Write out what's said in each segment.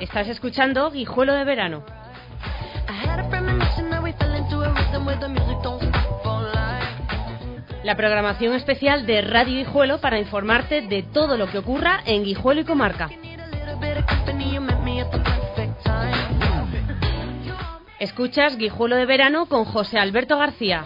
Estás escuchando Guijuelo de Verano. La programación especial de Radio Guijuelo para informarte de todo lo que ocurra en Guijuelo y comarca. Escuchas Guijuelo de Verano con José Alberto García.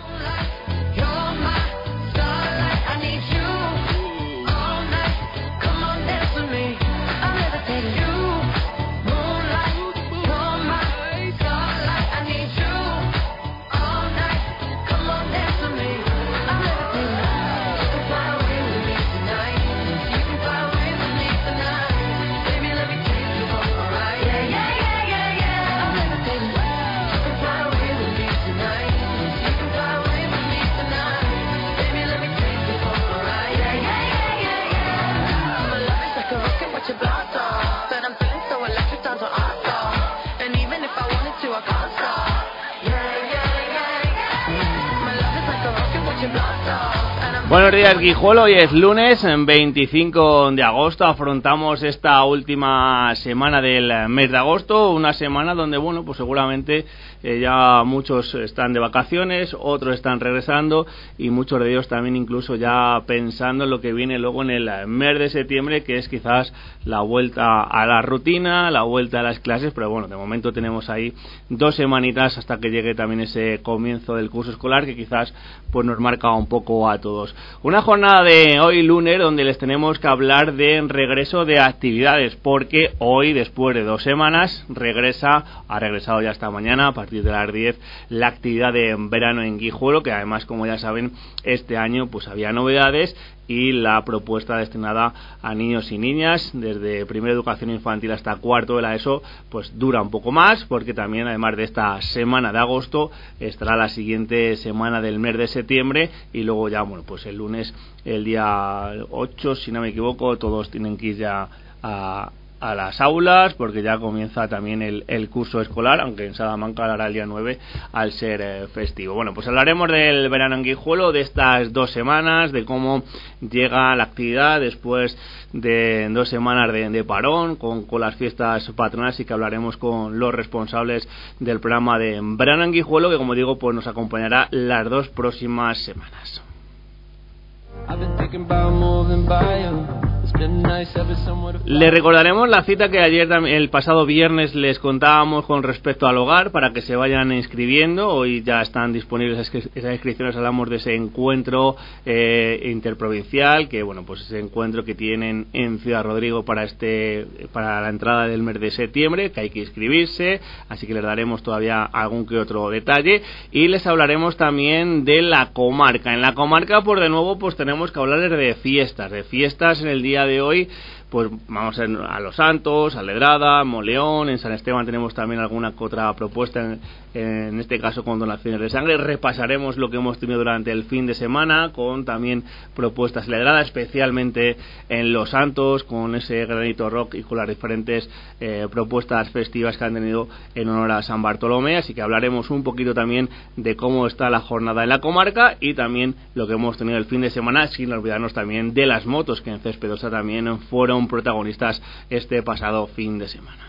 Buenos días, Guijuelo. Hoy es lunes, 25 de agosto. Afrontamos esta última semana del mes de agosto. Una semana donde, bueno, pues seguramente ya muchos están de vacaciones, otros están regresando y muchos de ellos también incluso ya pensando en lo que viene luego en el mes de septiembre, que es quizás la vuelta a la rutina, la vuelta a las clases. Pero bueno, de momento tenemos ahí 2 semanitas hasta que llegue también ese comienzo del curso escolar que quizás pues nos marca un poco a todos. Una jornada de hoy lunes donde les tenemos que hablar de regreso de actividades, porque hoy, después de 2 semanas, ha regresado ya esta mañana a partir de las 10 la actividad de verano en Guijuelo, que además, como ya saben, este año pues había novedades y la propuesta destinada a niños y niñas desde primera educación infantil hasta cuarto de la ESO pues dura un poco más, porque también además de esta semana de agosto estará la siguiente semana del mes de septiembre y luego ya, bueno, pues el lunes, el día 8, si no me equivoco, todos tienen que ir ya a las aulas, porque ya comienza también el curso escolar, aunque en Salamanca lo hará el día 9 al ser festivo. Bueno, pues hablaremos del verano en Guijuelo, de estas 2 semanas, de cómo llega la actividad después de 2 semanas de parón con las fiestas patronales, y que hablaremos con los responsables del programa de verano en Guijuelo, que, como digo, pues nos acompañará las 2 próximas semanas. Les recordaremos la cita que ayer, el pasado viernes, les contábamos con respecto al hogar, para que se vayan inscribiendo. Hoy ya están disponibles esas inscripciones. Hablamos de ese encuentro interprovincial, que, bueno, pues ese encuentro que tienen en Ciudad Rodrigo para la entrada del mes de septiembre, que hay que inscribirse, así que les daremos todavía algún que otro detalle, y les hablaremos también de la comarca. En la comarca, pues de nuevo, pues tenemos que hablar de fiestas en el día de hoy. Pues vamos a Los Santos, a Ledrada, Moleón, en San Esteban tenemos también alguna que otra propuesta, en este caso con donaciones de sangre. Repasaremos lo que hemos tenido durante el fin de semana, con también propuestas en Ledrada, especialmente en Los Santos, con ese granito rock y con las diferentes propuestas festivas que han tenido en honor a San Bartolomé. Así que hablaremos un poquito también de cómo está la jornada en la comarca y también lo que hemos tenido el fin de semana, sin olvidarnos también de las motos, que en Céspedosa también fueron protagonistas este pasado fin de semana.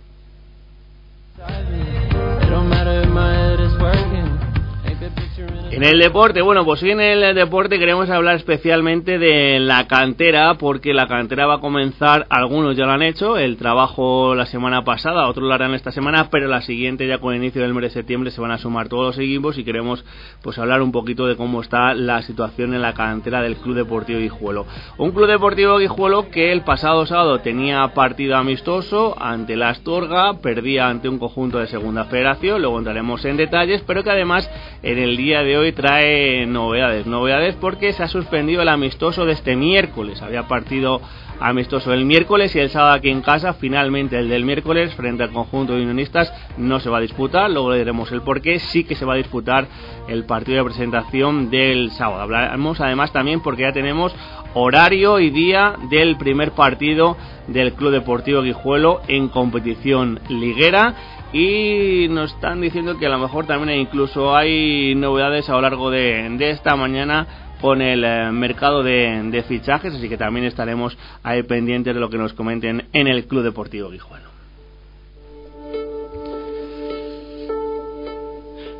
En el deporte, bueno, pues hoy en el deporte queremos hablar especialmente de la cantera, porque la cantera va a comenzar, algunos ya lo han hecho, el trabajo la semana pasada, otros lo harán esta semana, pero la siguiente, ya con el inicio del mes de septiembre, se van a sumar todos los equipos, y queremos pues hablar un poquito de cómo está la situación en la cantera del Club Deportivo Guijuelo. Un Club Deportivo Guijuelo que el pasado sábado tenía partido amistoso ante la Astorga, perdía ante un conjunto de Segunda Federación, luego entraremos en detalles, pero que además en el día de hoy trae novedades porque se ha suspendido el amistoso de este miércoles. Había partido amistoso el miércoles y el sábado aquí en casa. Finalmente el del miércoles frente al conjunto de unionistas no se va a disputar, luego le diremos el porqué. Sí que se va a disputar el partido de presentación del sábado. Hablaremos además también porque ya tenemos horario y día del primer partido del Club Deportivo Guijuelo en competición liguera, y nos están diciendo que a lo mejor también incluso hay novedades a lo largo de esta mañana con el mercado de fichajes, así que también estaremos ahí pendientes de lo que nos comenten en el Club Deportivo Guijuelo.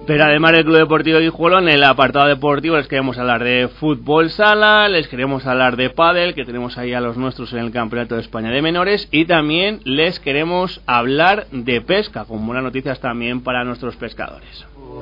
Pero además del Club Deportivo Guijuelo, en el apartado deportivo les queremos hablar de fútbol sala, les queremos hablar de pádel, que tenemos ahí a los nuestros en el Campeonato de España de Menores, y también les queremos hablar de pesca, con buenas noticias también para nuestros pescadores.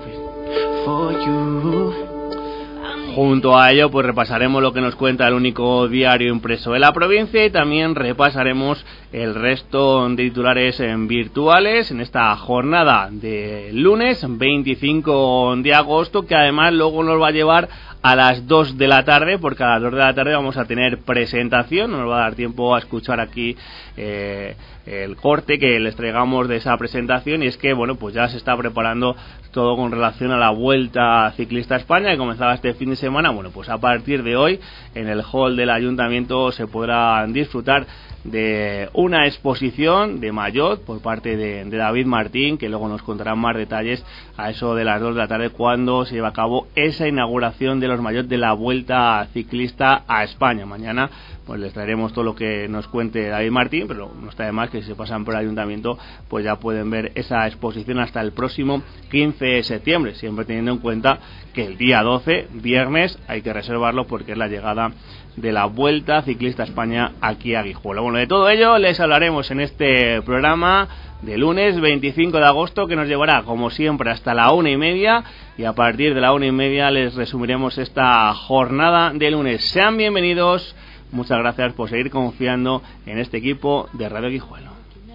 Junto a ello, pues repasaremos lo que nos cuenta el único diario impreso de la provincia y también repasaremos el resto de titulares virtuales en esta jornada de lunes 25 de agosto, que además luego nos va a llevar a las 2 de la tarde, porque a las 2 de la tarde vamos a tener presentación, no nos va a dar tiempo a escuchar aquí el corte que les traigamos de esa presentación, y es que bueno, pues ya se está preparando todo con relación a la Vuelta Ciclista a España, que comenzaba este fin de semana. Bueno, pues a partir de hoy en el hall del Ayuntamiento se podrá disfrutar de una exposición de maillot por parte de David Martín, que luego nos contará más detalles a eso de las 2 de la tarde, cuando se lleva a cabo esa inauguración de los maillots de la Vuelta Ciclista a España. Mañana pues les traeremos todo lo que nos cuente David Martín, pero no está de más que si se pasan por el Ayuntamiento pues ya pueden ver esa exposición hasta el próximo 15 de septiembre, siempre teniendo en cuenta que el día 12, viernes, hay que reservarlo porque es la llegada de la Vuelta Ciclista a España aquí a Guijuelo. Bueno, de todo ello les hablaremos en este programa de lunes 25 de agosto, que nos llevará como siempre hasta la 1:30, y a partir de la 1:30 les resumiremos esta jornada de lunes. Sean bienvenidos, muchas gracias por seguir confiando en este equipo de Radio Guijuelo.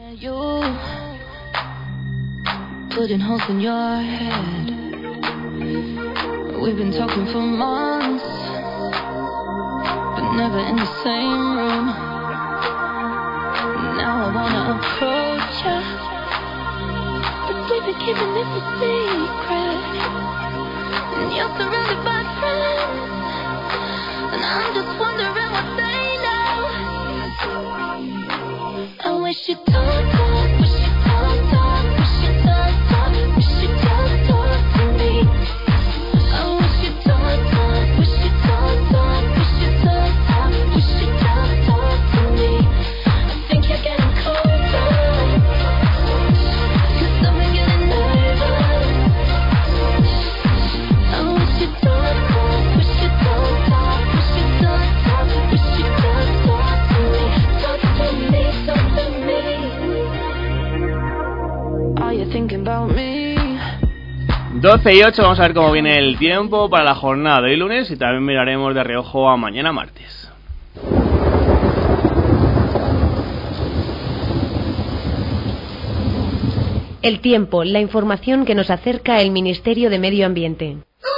Never in the same room. Now I wanna approach ya, but we've been keeping this a secret. And you're surrounded by friends, and I'm just wondering what they know. I wish you'd talk, wish you'd talk, wish you'd talk, wish you'd talk to me. I wish you'd talk, wish you'd talk, wish you'd talk. Thinking about me. 12:08, vamos a ver cómo viene el tiempo para la jornada de hoy lunes, y también miraremos de reojo a mañana martes. El tiempo, la información que nos acerca el Ministerio de Medio Ambiente.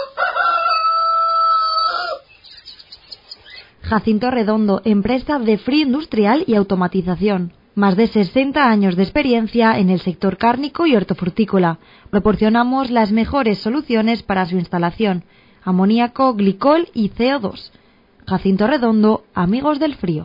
Jacinto Redondo, empresa de frío industrial y automatización. Más de 60 años de experiencia en el sector cárnico y hortofrutícola. Proporcionamos las mejores soluciones para su instalación: amoníaco, glicol y CO2. Jacinto Redondo, amigos del frío.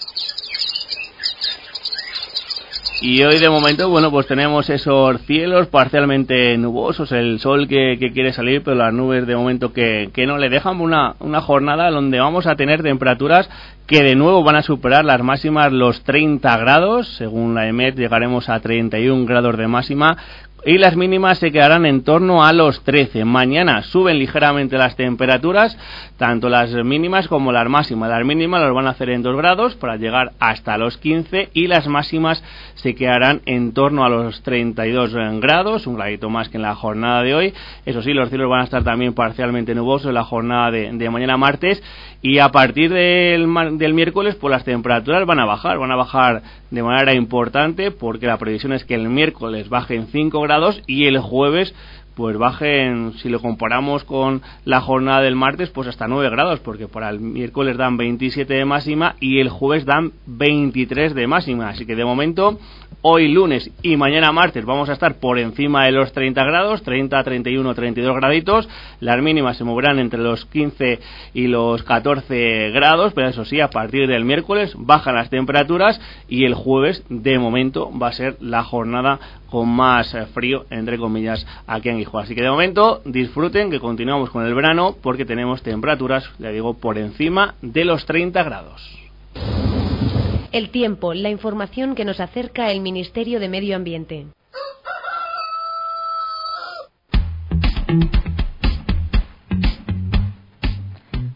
Y hoy de momento, bueno, pues tenemos esos cielos parcialmente nubosos, el sol que quiere salir, pero las nubes de momento que no le dejan. Una jornada donde vamos a tener temperaturas que de nuevo van a superar las máximas, los 30 grados, según la EMET llegaremos a 31 grados de máxima, y las mínimas se quedarán en torno a los 13. Mañana suben ligeramente las temperaturas, tanto las mínimas como las máximas. Las mínimas las van a hacer en 2 grados para llegar hasta los 15, y las máximas se quedarán en torno a los 32 grados, un gradito más que en la jornada de hoy. Eso sí, los cielos van a estar también parcialmente nubosos en la jornada de mañana martes, y a partir del miércoles pues las temperaturas van a bajar de manera importante, porque la previsión es que el miércoles bajen 5 grados y el jueves pues bajen, si lo comparamos con la jornada del martes, pues hasta 9 grados, porque para el miércoles dan 27 de máxima y el jueves dan 23 de máxima. Así que de momento, hoy lunes y mañana martes vamos a estar por encima de los 30 grados, 30, 31, 32 graditos. Las mínimas se moverán entre los 15 y los 14 grados, pero eso sí, a partir del miércoles bajan las temperaturas, y el jueves de momento va a ser la jornada con más frío, entre comillas, aquí en Guijuelo. Así que de momento disfruten, que continuamos con el verano, porque tenemos temperaturas, ya digo, por encima de los 30 grados. El tiempo, la información que nos acerca el Ministerio de Medio Ambiente.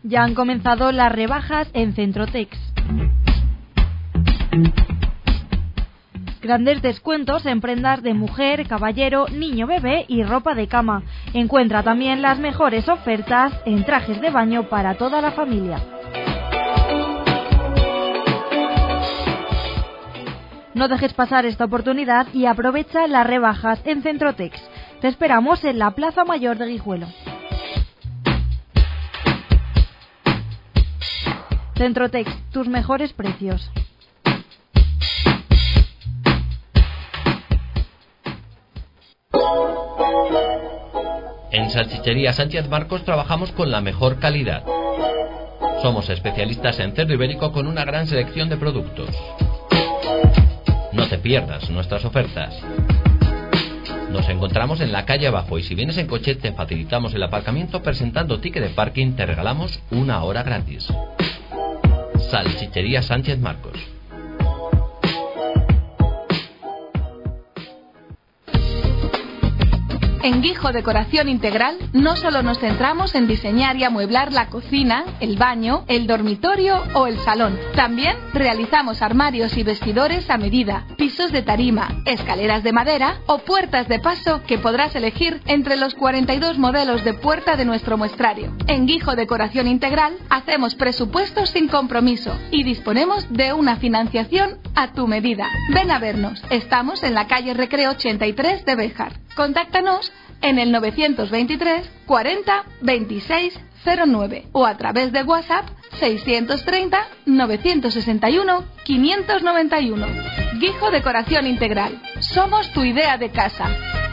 Ya han comenzado las rebajas en Centrotex. Grandes descuentos en prendas de mujer, caballero, niño, bebé y ropa de cama. Encuentra también las mejores ofertas en trajes de baño para toda la familia. No dejes pasar esta oportunidad y aprovecha las rebajas en Centrotex. Te esperamos en la Plaza Mayor de Guijuelo. Centrotex, tus mejores precios. En Salchichería Sánchez Marcos trabajamos con la mejor calidad. Somos especialistas en cerdo ibérico con una gran selección de productos. No te pierdas nuestras ofertas. Nos encontramos en la calle abajo y si vienes en coche te facilitamos el aparcamiento presentando ticket de parking, te regalamos 1 hora gratis. Salchichería Sánchez Marcos. En Guijo Decoración Integral no solo nos centramos en diseñar y amueblar la cocina, el baño, el dormitorio o el salón. También realizamos armarios y vestidores a medida, pisos de tarima, escaleras de madera o puertas de paso que podrás elegir entre los 42 modelos de puerta de nuestro muestrario. En Guijo Decoración Integral hacemos presupuestos sin compromiso y disponemos de una financiación a tu medida. Ven a vernos. Estamos en la calle Recreo 83 de Béjar. Contáctanos en el 923 40 26 09 o a través de WhatsApp 630 961 591. Guijo Decoración Integral. Somos tu idea de casa.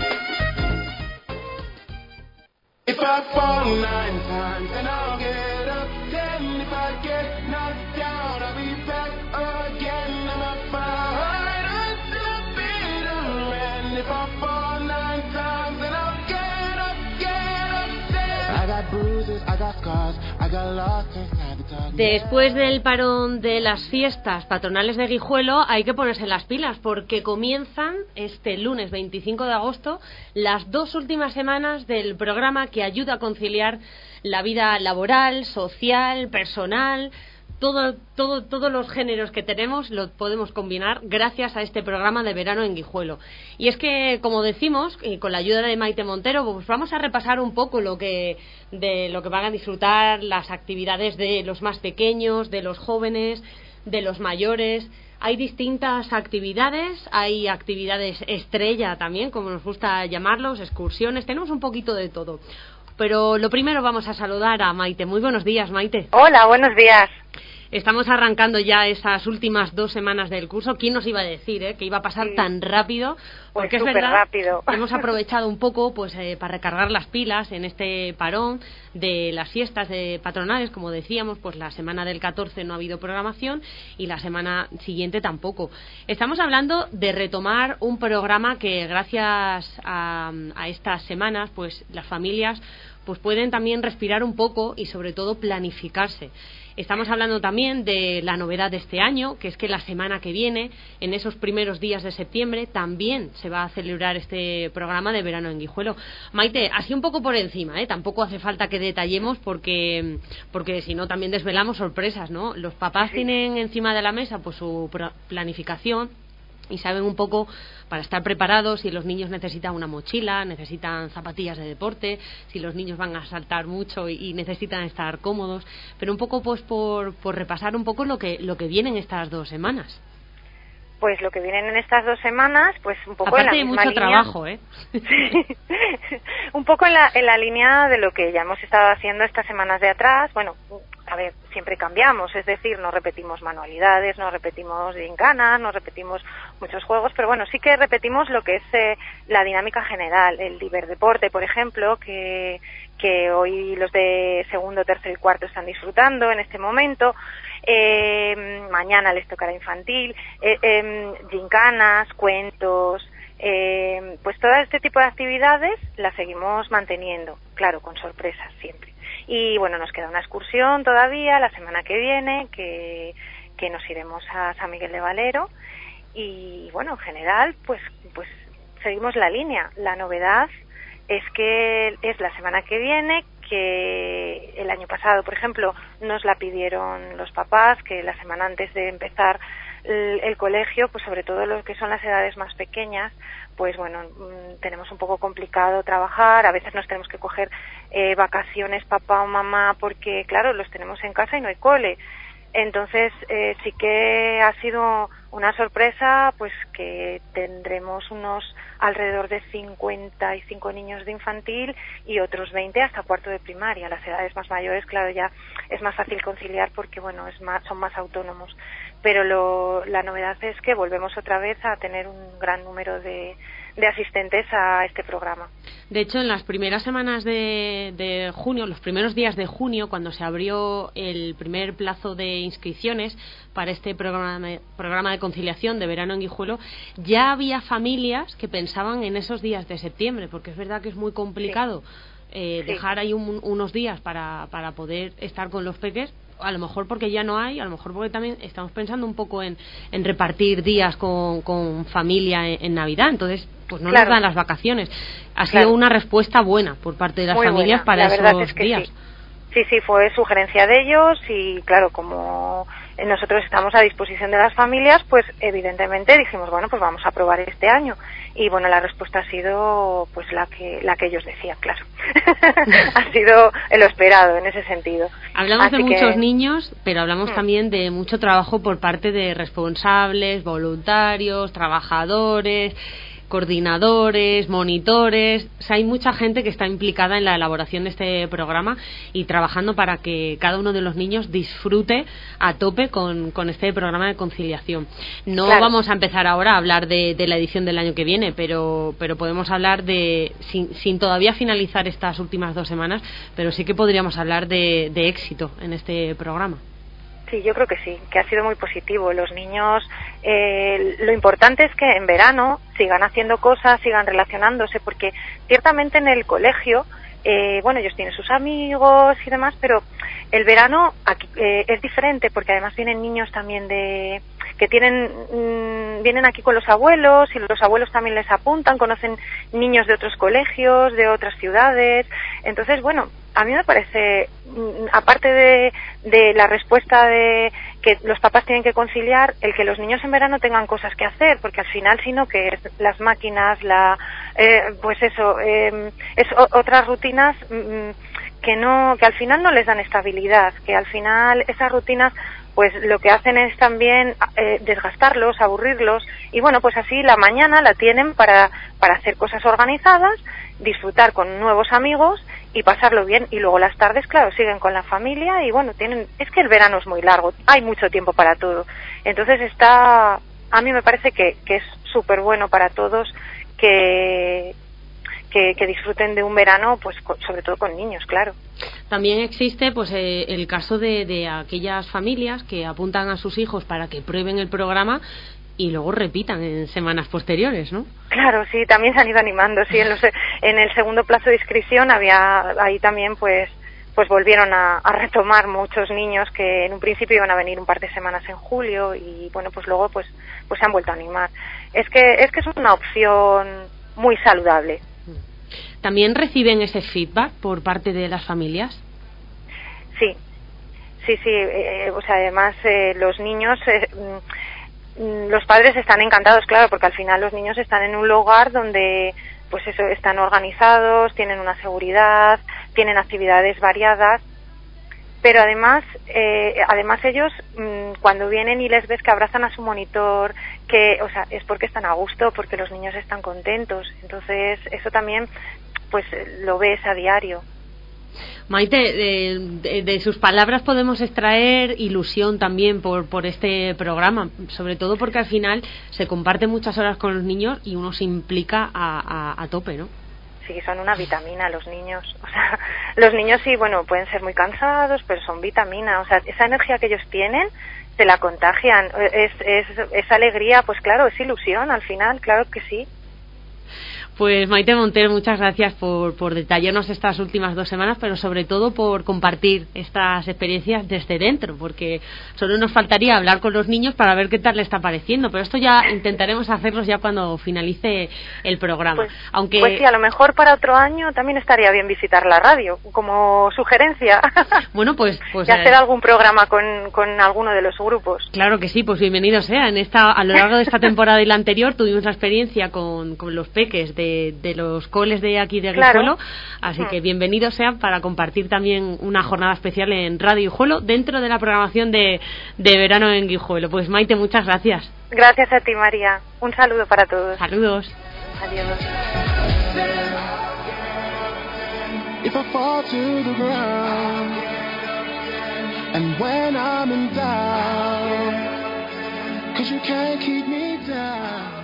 Después del parón de las fiestas patronales de Guijuelo hay que ponerse las pilas porque comienzan este lunes 25 de agosto las 2 últimas semanas del programa que ayuda a conciliar la vida laboral, social, personal. Todos los géneros que tenemos los podemos combinar gracias a este programa de verano en Guijuelo. Y es que, como decimos, y con la ayuda de Maite Montero, pues vamos a repasar un poco de lo que van a disfrutar las actividades de los más pequeños, de los jóvenes, de los mayores. Hay distintas actividades, hay actividades estrella también, como nos gusta llamarlos, excursiones, tenemos un poquito de todo. Pero lo primero vamos a saludar a Maite. Muy buenos días, Maite. Hola, buenos días. Estamos arrancando ya esas últimas 2 semanas del curso. ¿Quién nos iba a decir que iba a pasar tan rápido? Porque pues es verdad, rápido. Hemos aprovechado un poco para recargar las pilas en este parón de las fiestas patronales. Como decíamos, pues la semana del 14 no ha habido programación y la semana siguiente tampoco. Estamos hablando de retomar un programa que gracias a estas semanas, pues las familias pues pueden también respirar un poco y sobre todo planificarse. Estamos hablando también de la novedad de este año, que es que la semana que viene, en esos primeros días de septiembre, también se va a celebrar este programa de verano en Guijuelo. Maite, así un poco por encima, tampoco hace falta que detallemos porque si no también desvelamos sorpresas, ¿no? Los papás tienen encima de la mesa pues su planificación y saben un poco para estar preparados si los niños necesitan una mochila, necesitan zapatillas de deporte, si los niños van a saltar mucho y necesitan estar cómodos, pero un poco pues por repasar un poco lo que viene en estas 2 semanas. Pues lo que vienen en estas 2 semanas, pues un poco aparte en la de mucho línea... trabajo, Sí. Un poco en la línea de lo que ya hemos estado haciendo estas semanas de atrás. Bueno, a ver, siempre cambiamos, es decir, no repetimos manualidades, no repetimos gincanas, no repetimos muchos juegos, pero bueno, sí que repetimos lo que es la dinámica general, el ciberdeporte, por ejemplo, que hoy los de segundo, tercero y cuarto están disfrutando en este momento. Mañana les tocará infantil, gincanas, cuentos, pues todo este tipo de actividades las seguimos manteniendo, claro, con sorpresas siempre. Y bueno, nos queda una excursión todavía la semana que viene, que nos iremos a San Miguel de Valero. Y bueno, en general, pues seguimos la línea. La novedad es que es la semana que viene, que el año pasado, por ejemplo, nos la pidieron los papás, que la semana antes de empezar el colegio, pues sobre todo los que son las edades más pequeñas, pues bueno, tenemos un poco complicado trabajar, a veces nos tenemos que coger vacaciones papá o mamá porque claro, los tenemos en casa y no hay cole. Entonces sí que ha sido una sorpresa, pues que tendremos unos alrededor de 55 niños de infantil y otros 20 hasta cuarto de primaria. Las edades más mayores, claro, ya es más fácil conciliar porque bueno, son más autónomos. Pero la novedad es que volvemos otra vez a tener un gran número de asistentes a este programa. De hecho, en las primeras semanas de junio, los primeros días de junio, cuando se abrió el primer plazo de inscripciones para este programa de conciliación de verano en Guijuelo, ya había familias que pensaban en esos días de septiembre, porque es verdad que es muy complicado dejar ahí unos días para poder estar con los peques, a lo mejor porque ya no hay, a lo mejor porque también estamos pensando un poco en repartir días con familia en Navidad, entonces pues no nos dan las vacaciones. Ha sido una respuesta buena por parte de las familias para esos días. Sí, fue sugerencia de ellos y claro, como nosotros estamos a disposición de las familias, pues evidentemente dijimos, bueno, pues vamos a probar este año. Y bueno, la respuesta ha sido pues la que ellos decían, claro. Ha sido lo esperado en ese sentido. Hablamos de muchos niños, pero hablamos también de mucho trabajo por parte de responsables, voluntarios, trabajadores, coordinadores, monitores. O sea, hay mucha gente que está implicada en la elaboración de este programa y trabajando para que cada uno de los niños disfrute a tope con este programa de conciliación. No vamos a empezar ahora a hablar de la edición del año que viene, pero podemos hablar sin todavía finalizar estas últimas 2 semanas, pero sí que podríamos hablar de éxito en este programa. Sí, yo creo que sí, que ha sido muy positivo. Los niños, lo importante es que en verano sigan haciendo cosas, sigan relacionándose, porque ciertamente en el colegio, bueno, ellos tienen sus amigos y demás, pero el verano aquí, es diferente, porque además vienen niños también que vienen aquí con los abuelos y los abuelos también les apuntan, conocen niños de otros colegios, de otras ciudades. Entonces, bueno, a mí me parece, aparte de la respuesta de que los papás tienen que conciliar, el que los niños en verano tengan cosas que hacer, porque al final, sino que las máquinas, pues eso, es otras rutinas que al final no les dan estabilidad, que al final esas rutinas pues lo que hacen es también desgastarlos, aburrirlos, y bueno, pues así la mañana la tienen para hacer cosas organizadas, disfrutar con nuevos amigos y pasarlo bien, y luego las tardes, claro, siguen con la familia y bueno, es que el verano es muy largo, hay mucho tiempo para todo. Entonces a mí me parece que es súper bueno para todos que disfruten de un verano, pues sobre todo con niños, claro. También existe pues el caso de aquellas familias que apuntan a sus hijos para que prueben el programa y luego repitan en semanas posteriores, ¿no? Claro, sí, también se han ido animando, sí, en el segundo plazo de inscripción ahí también pues volvieron a retomar muchos niños que en un principio iban a venir un par de semanas en julio y bueno, pues luego pues se han vuelto a animar. Es que es una opción muy saludable. ¿También reciben ese feedback por parte de las familias? Sí, o sea, además los niños, los padres están encantados, claro, porque al final los niños están en un lugar donde, pues eso, están organizados, tienen una seguridad, tienen actividades variadas, pero además ellos cuando vienen y les ves que abrazan a su monitor, o sea, es porque están a gusto, porque los niños están contentos, entonces eso también pues lo ves a diario. Maite, de sus palabras podemos extraer ilusión también por este programa, sobre todo porque al final se comparte muchas horas con los niños y uno se implica a tope, ¿no? Sí, son una vitamina los niños. O sea, los niños sí, bueno, pueden ser muy cansados, pero son vitamina. O sea, esa energía que ellos tienen se la contagian. Es alegría, pues claro, es ilusión al final, claro que sí. Pues Maite Montero, muchas gracias por detallarnos estas últimas 2 semanas, pero sobre todo por compartir estas experiencias desde dentro, porque solo nos faltaría hablar con los niños para ver qué tal le está pareciendo, pero esto ya intentaremos hacerlos ya cuando finalice el programa. Pues sí, a lo mejor para otro año también estaría bien visitar la radio, como sugerencia. Bueno, pues y hacer algún programa con alguno de los grupos. Claro que sí, pues bienvenido sea. A lo largo de esta temporada y la anterior tuvimos la experiencia con los peques de los coles de aquí de Guijuelo, así que bienvenidos sean para compartir también una jornada especial en Radio Guijuelo dentro de la programación de verano en Guijuelo. Pues Maite, muchas gracias. Gracias a ti, María. Un saludo para todos. Saludos. Adiós. If I fall to the ground and when I'm in doubt, 'cause you can't keep me down.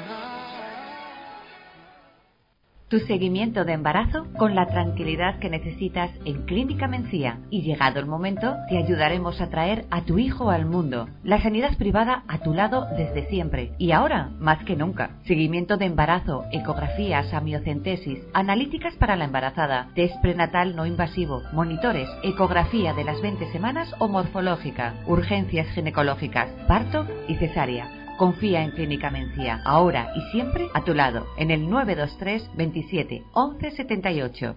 Tu seguimiento de embarazo con la tranquilidad que necesitas en Clínica Mencía. Y llegado el momento, te ayudaremos a traer a tu hijo al mundo. La sanidad privada a tu lado desde siempre. Y ahora, más que nunca. Seguimiento de embarazo, ecografías, amniocentesis, analíticas para la embarazada, test prenatal no invasivo, monitores, ecografía de las 20 semanas o morfológica, urgencias ginecológicas, parto y cesárea. Confía en Clínica Mencía, ahora y siempre a tu lado, en el 923 27 11 78.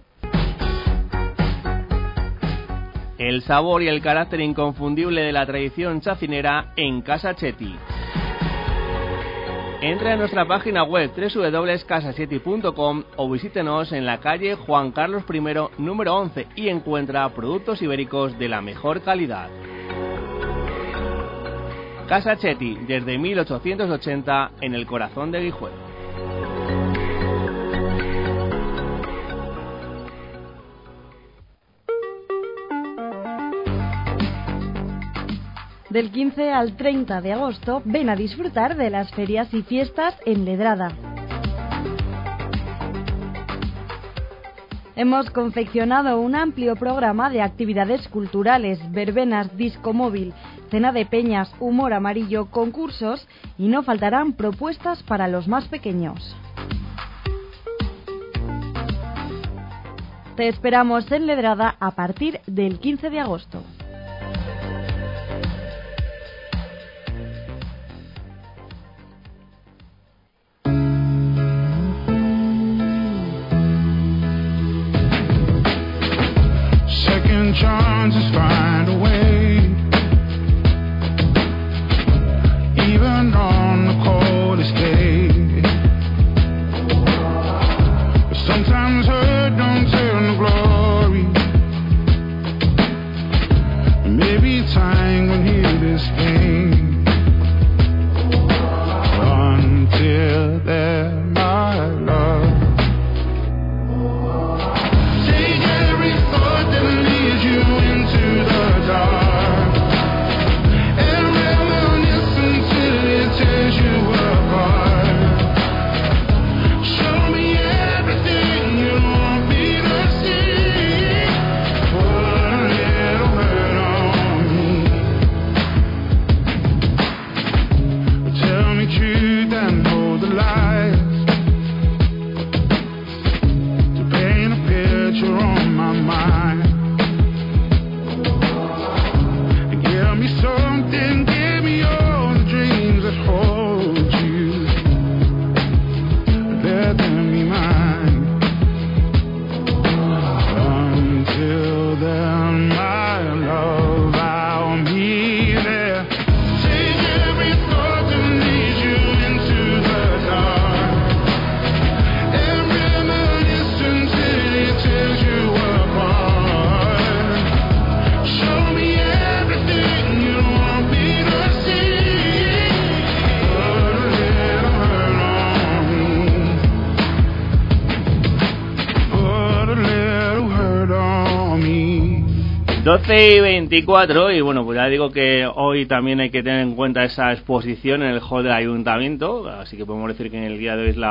El sabor y el carácter inconfundible de la tradición chacinera en Casa Chetti. Entra en nuestra página web www.casachetti.com o visítenos en la calle Juan Carlos I, número 11 y encuentra productos ibéricos de la mejor calidad. Casa Chetti, desde 1880, en el corazón de Guijuelo. Del 15 al 30 de agosto, ven a disfrutar de las ferias y fiestas en Ledrada. Hemos confeccionado un amplio programa de actividades culturales, verbenas, disco móvil, cena de peñas, humor amarillo, concursos y no faltarán propuestas para los más pequeños. Te esperamos en Ledrada a partir del 15 de agosto. Chances find a way, even on the coldest day. But sometimes hurt don't turn to glory. Maybe time will heal this pain. Until then, my love. y 24 y bueno, pues ya digo que hoy también hay que tener en cuenta esa exposición en el hall del ayuntamiento, así que podemos decir que en el día de hoy es la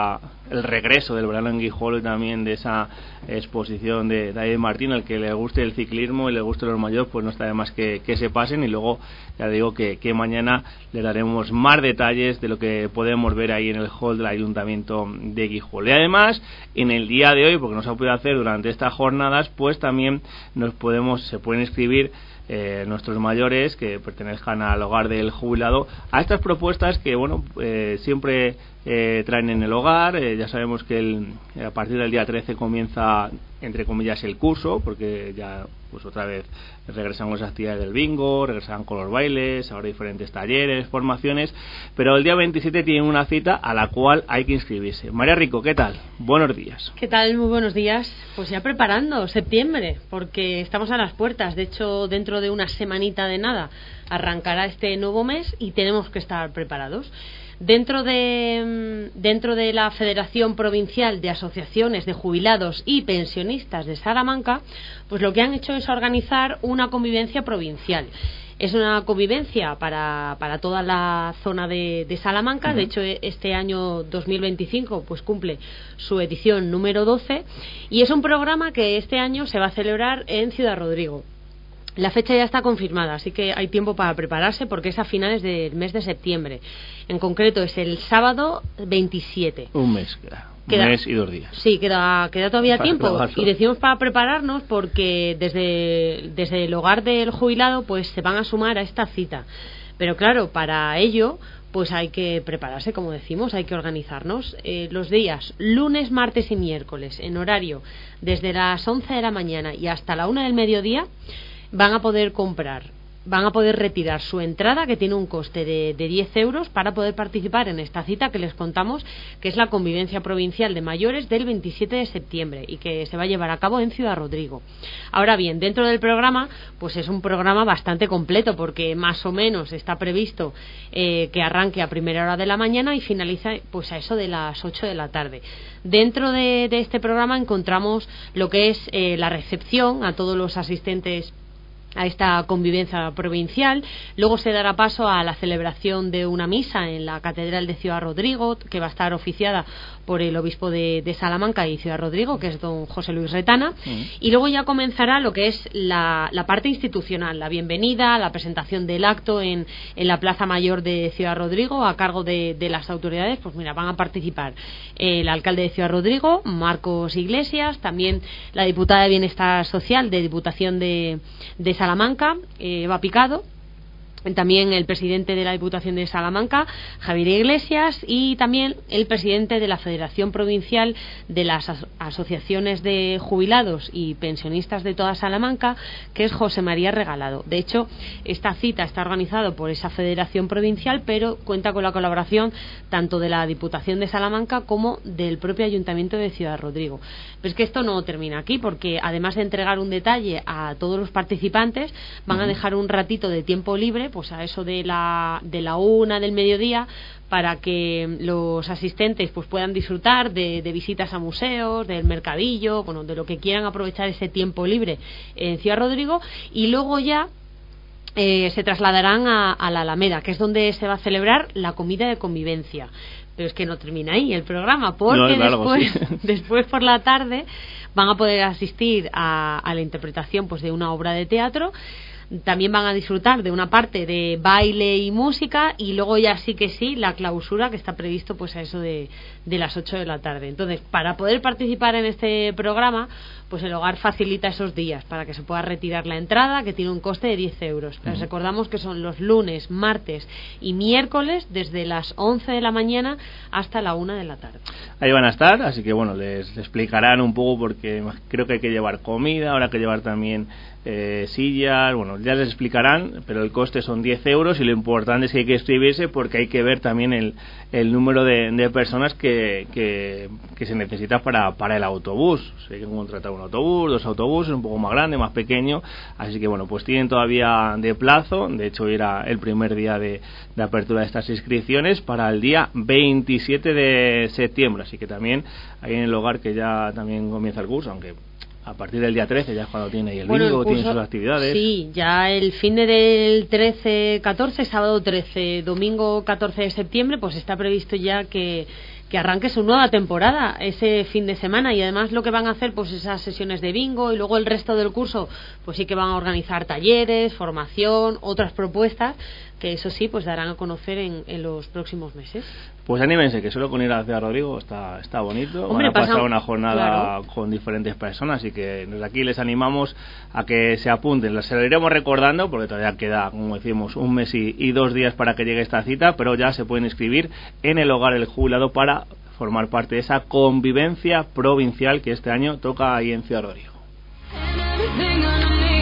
el regreso del verano en Guijuelo y también de esa exposición de David Martín. Al que le guste el ciclismo y le guste los mayores, pues no está de más que se pasen, y luego ya digo que mañana le daremos más detalles de lo que podemos ver ahí en el hall del Ayuntamiento de Guijuelo. Y además, en el día de hoy, porque no se ha podido hacer durante estas jornadas, pues también se pueden inscribir nuestros mayores que pertenezcan al hogar del jubilado a estas propuestas que siempre traen en el hogar. Ya sabemos que a partir del día 13 comienza, entre comillas, el curso, porque ya pues otra vez regresan las actividades del bingo, regresan con los bailes, ahora diferentes talleres, formaciones, pero el día 27 tienen una cita a la cual hay que inscribirse. María Rico, ¿qué tal? Buenos días. ¿Qué tal? Muy buenos días. Pues ya preparando septiembre, porque estamos a las puertas. De hecho, dentro de una semanita de nada arrancará este nuevo mes y tenemos que estar preparados. Dentro de la Federación Provincial de Asociaciones de Jubilados y Pensionistas de Salamanca, pues lo que han hecho es organizar una convivencia provincial. Es una convivencia para toda la zona de Salamanca. De hecho, este año 2025 pues cumple su edición número 12, y es un programa que este año se va a celebrar en Ciudad Rodrigo. La fecha ya está confirmada, así que hay tiempo para prepararse, porque es a finales del mes de septiembre. En concreto es el sábado 27. Un mes queda. Un mes y 2 días. Sí, queda todavía tiempo. Y decimos para prepararnos porque desde el hogar del jubilado pues se van a sumar a esta cita. Pero claro, para ello pues hay que prepararse, como decimos, hay que organizarnos. Los días lunes, martes y miércoles, en horario desde las 11 de la mañana y hasta la 1 del mediodía, van a poder retirar su entrada, que tiene un coste de 10 euros, para poder participar en esta cita que les contamos, que es la convivencia provincial de mayores del 27 de septiembre y que se va a llevar a cabo en Ciudad Rodrigo. Ahora bien, dentro del programa, pues es un programa bastante completo, porque más o menos está previsto que arranque a primera hora de la mañana y finaliza pues a eso de las 8 de la tarde. Dentro de este programa encontramos lo que es la recepción a todos los asistentes a esta convivencia provincial. Luego se dará paso a la celebración de una misa en la Catedral de Ciudad Rodrigo, que va a estar oficiada por el obispo de Salamanca y Ciudad Rodrigo, que es don José Luis Retana. Y luego ya comenzará lo que es la parte institucional, la bienvenida, la presentación del acto en la Plaza Mayor de Ciudad Rodrigo, a cargo de las autoridades. Pues mira, van a participar el alcalde de Ciudad Rodrigo, Marcos Iglesias, también la diputada de Bienestar Social de Diputación de Salamanca, Eva Picado, también el presidente de la Diputación de Salamanca, Javier Iglesias, y también el presidente de la Federación Provincial de las Asociaciones de Jubilados y Pensionistas de toda Salamanca, que es José María Regalado. De hecho, esta cita está organizada por esa Federación Provincial, pero cuenta con la colaboración tanto de la Diputación de Salamanca como del propio Ayuntamiento de Ciudad Rodrigo. Pero es que esto no termina aquí, porque además de entregar un detalle a todos los participantes, van a dejar un ratito de tiempo libre, pues a eso de la 1 del mediodía, para que los asistentes pues puedan disfrutar de visitas a museos, del mercadillo, bueno, de lo que quieran aprovechar ese tiempo libre en Ciudad Rodrigo. Y luego ya se trasladarán a la Alameda, que es donde se va a celebrar la comida de convivencia. Pero es que no termina ahí el programa, porque después por la tarde van a poder asistir a la interpretación pues de una obra de teatro. También van a disfrutar de una parte de baile y música, y luego ya sí que sí, la clausura, que está previsto pues a eso de las 8 de la tarde. Entonces, para poder participar en este programa, pues el hogar facilita esos días para que se pueda retirar la entrada, que tiene un coste de 10 euros. Les recordamos que son los lunes, martes y miércoles, desde las 11 de la mañana hasta la 1 de la tarde. Ahí van a estar, así que bueno, les explicarán un poco, porque creo que hay que llevar comida, habrá que llevar también sillas, bueno, ya les explicarán, pero el coste son 10 euros, y lo importante es que hay que inscribirse, porque hay que ver también el número de personas que se necesita para el autobús. O sea, hay que contratar un autobús, 2 autobuses, un poco más grande, más pequeño, así que bueno, pues tienen todavía de plazo. De hecho, hoy era el primer día de apertura de estas inscripciones para el día 27 de septiembre, así que también ahí en el hogar, que ya también comienza el curso, aunque a partir del día 13 ya es cuando tiene ahí el bingo, tiene sus actividades. Sí, ya el fin del 13-14, sábado 13, domingo 14 de septiembre, pues está previsto ya que que arranque su nueva temporada ese fin de semana. Y además lo que van a hacer, pues esas sesiones de bingo, y luego el resto del curso pues sí que van a organizar talleres, formación, otras propuestas que eso sí pues darán a conocer en los próximos meses. Pues anímense, que solo con ir a Ciudad Rodrigo está bonito. Hombre, van a pasar una claro, jornada con diferentes personas, así que desde aquí les animamos a que se apunten. Se lo iremos recordando porque todavía queda, como decimos, un mes y 2 días para que llegue esta cita, pero ya se pueden inscribir en el Hogar El Jubilado para formar parte de esa convivencia provincial que este año toca ahí en Ciudad Rodrigo.